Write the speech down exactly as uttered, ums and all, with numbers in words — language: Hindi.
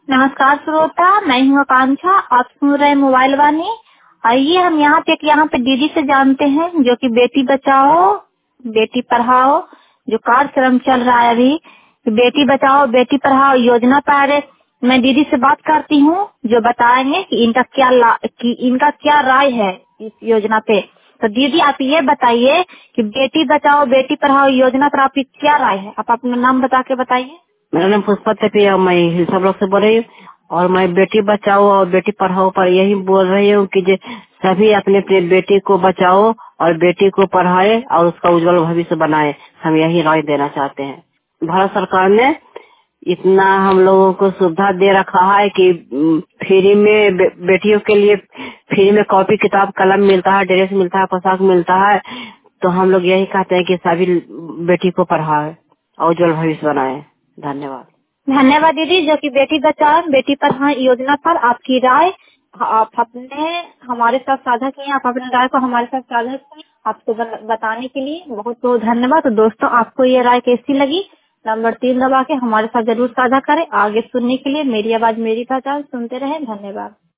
नमस्कार श्रोता, मैं हूँ आकांक्षा। आप सुन रहे हैं मोबाइल वाणी। आइए हम यहाँ पे यहाँ पे दीदी से जानते हैं जो कि बेटी बचाओ बेटी पढ़ाओ जो कार्यक्रम चल रहा है अभी, कि बेटी बचाओ बेटी पढ़ाओ योजना पर मैं दीदी से बात करती हूँ, जो बताएंगे कि इनका क्या ला, कि इनका क्या राय है इस योजना पे। तो दीदी आप ये बताइए कि बेटी बचाओ बेटी पढ़ाओ योजना पर आपकी क्या राय है। आप अपना नाम बता के बताइए। मेरा नाम पुष्पा तपिया, मैं सब लोग से बोल रही हूँ और मैं बेटी बचाओ और बेटी पढ़ाओ पर यही बोल रही हूँ कि जे सभी अपने अपने बेटी को बचाओ और बेटी को पढ़ाए और उसका उज्जवल भविष्य बनाए। हम यही राय देना चाहते हैं। भारत सरकार ने इतना हम लोगों को सुविधा दे रखा है कि उम, फ्री में बे, बेटियों के लिए फ्री में कॉपी किताब कलम मिलता है, ड्रेस मिलता है, पोशाक मिलता है। तो हम लोग यही कहते हैं कि सभी बेटी को पढ़ाए और उज्जवल भविष्य बनाए। धन्यवाद। धन्यवाद दीदी, जो कि बेटी बचाओ बेटी पढ़ाओ योजना पर आपकी राय आप अपने हमारे साथ साझा किए। आप अपने राय को हमारे साथ साझा किए, आपको ब- बताने के लिए बहुत बहुत धन्यवाद। तो दोस्तों, आपको ये राय कैसी लगी, नंबर तीन दबा के हमारे साथ जरूर साझा करें। आगे सुनने के लिए मेरी आवाज मेरी पहचान सुनते रहें। धन्यवाद।